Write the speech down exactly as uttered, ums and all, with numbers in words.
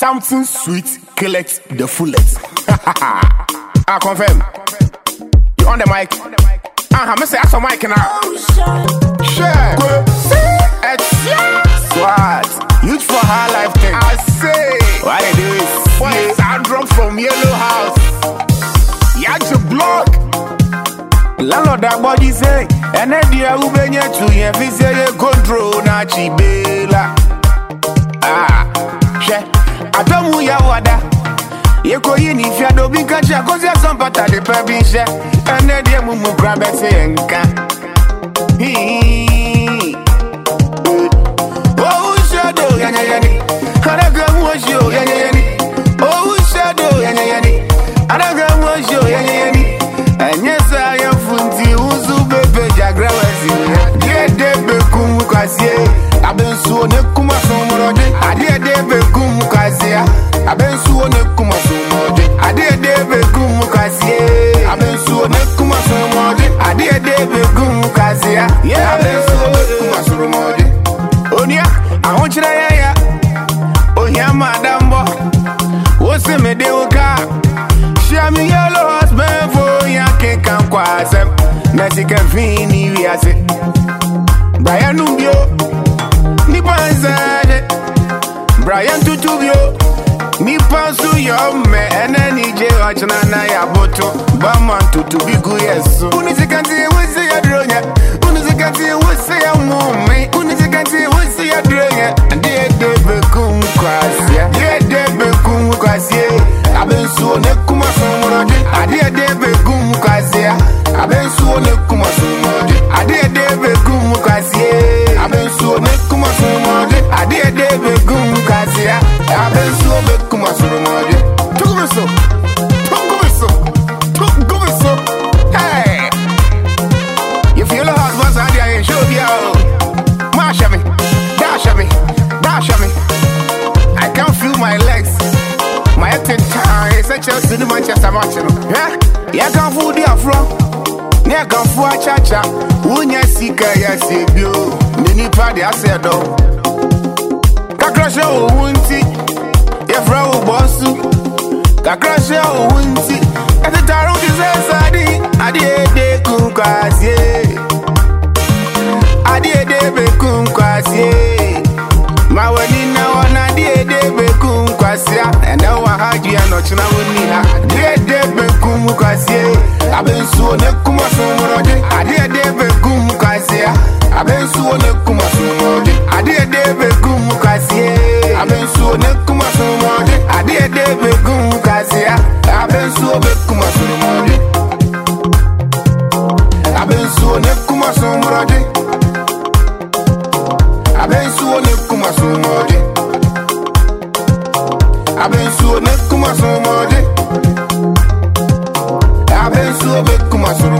Something sweet, kill it, the fullest. I confirm. You on the mic? Uh-huh, me say I saw mic now. Sure. Go. It's swat. Youth for high life thing. I say. Why they do this? Boy, sound drop from Yellow House. Yeah, to block. Landlord that body say. And then the Ubenya to you. If you say you control, na chibela. Ah, she. I don't know ya wada. You go in if you don't be catch ya, cause you're some part of the publisher. And then the mumu grab it saying, oh, shadow, yana yani. Haraga was you, yana yani. Oh, shadow, yana yani. Haraga was you, yana yani. And yes, I am Funti, Uzu, Bebe, Jagrawasi. Dear Debe Kumukasie. I've been so nekuma so moroje. I dear Debe Kumukasia. I've been so nekuma so moroje. I dear Debe Kumukasia. I've been so nekuma so moroje. I dear Debe Kumukasia. Yeah, I've been so nekuma so moroje. Onya, I want you to ya. Onya, madam bo. What's the medioka? Share me yellow husband for ya can't come quite. Nasi can fini we are it. Brian Nubio. Brian Tutubio, me pass to your man, and any J. Wachana, ya boto, Baman to be good, yes. Unisikanti, we say a dronya, Unisikanti, we say a moment, Unisikanti, we say a dronya, and dear David Kum Quasia, dear David Kum Quasia, I've been so nekuma so moroje, I dear David Kum Quasia, I've been so nekuma so moroje, I dear David Kum Quasia, I've been so nekuma so moroje, I dear David Kum Quasia, I've been so nekuma so moroje. Talk me so, talk me so, talk me so. Hey, you feel the husband's idea and show you out. Mash me, dash me, dash me. I can't feel my legs. My head in time is a Chelsea to Manchester match. Yeah, yeah, can't fool the afro. Yeah, can't fool a cha-cha. Unya sika ya sebio. Nini pa de asedo. Kakrasha o wunti. Yefra o bossu. Kakrasha o wunti. At the taro is sadi. Adi de kunkwasie. Adi de be kunkwasie. Ma wani na wana die de be kunkwasia. And now I had you and not na wuni ha. Die de be kunkwasia. Aben so nekuma so moroje. Adi de be kunkwasia. Aben so nekuma so moroje. Adi de be kunkwasia. Aben so nekuma so moroje. Adi de be kunkwasia. Aben so be kuma so moroje. Aben so nekuma so moroje. Aben so nekuma so moroje. Aben so nekuma so moroje. Aben so be kuma so